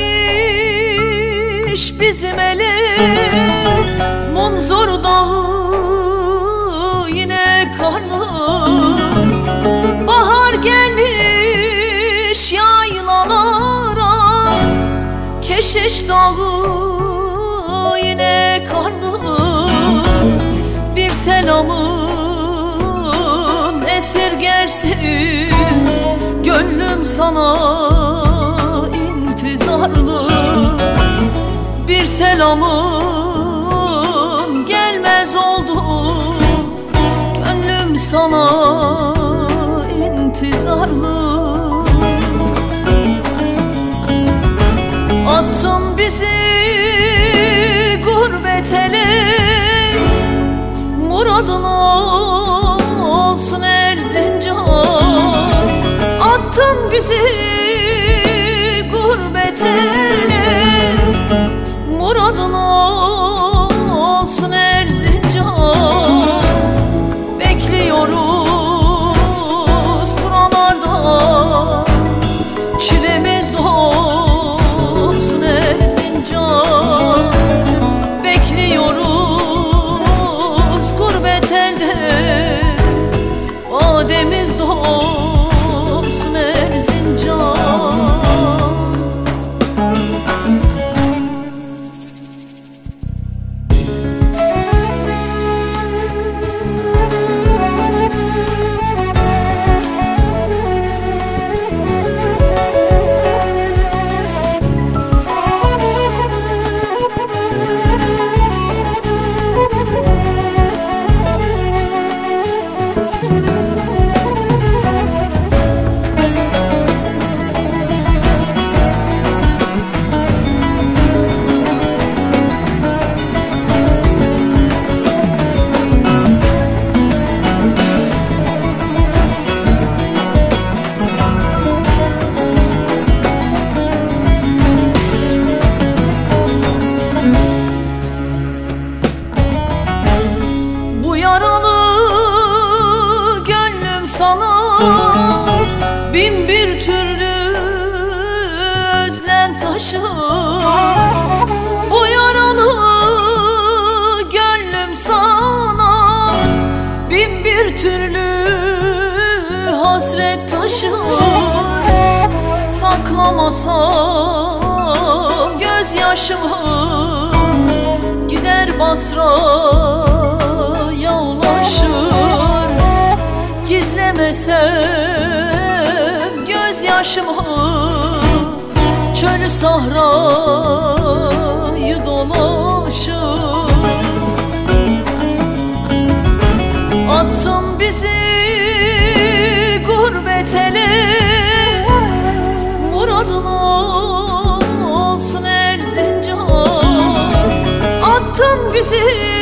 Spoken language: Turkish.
gelmiş bizim ele, Munzur dağı yine karlı. Bahar gelmiş yaylalara, Keşiş dağı yine karlı. Bir selamın esirgersin, gönlüm sana intizarlı. Bir selamın gelmez oldu, gönlüm sana intizarlı. Attın bizi gurbet ele, muradına olsun Erzincan. Attın bizi gurbet ele, muradına olsun Erzincan. Bekliyoruz buralarda, çilemiz dolsun Erzincan. Bekliyoruz gurbet elde, vademiz dolsun Erzincan. Bin bir türlü özlem taşır. Bu yaralı gönlüm sana bin bir türlü hasret taşır. Saklamasam gözyaşımı, gider Basra'ya ulaşır. Gizlemesem gözyaşımı, çölü sahrayı dolaşır. Attın bizi gurbet ele, muradına olsun Erzincan. Attın bizi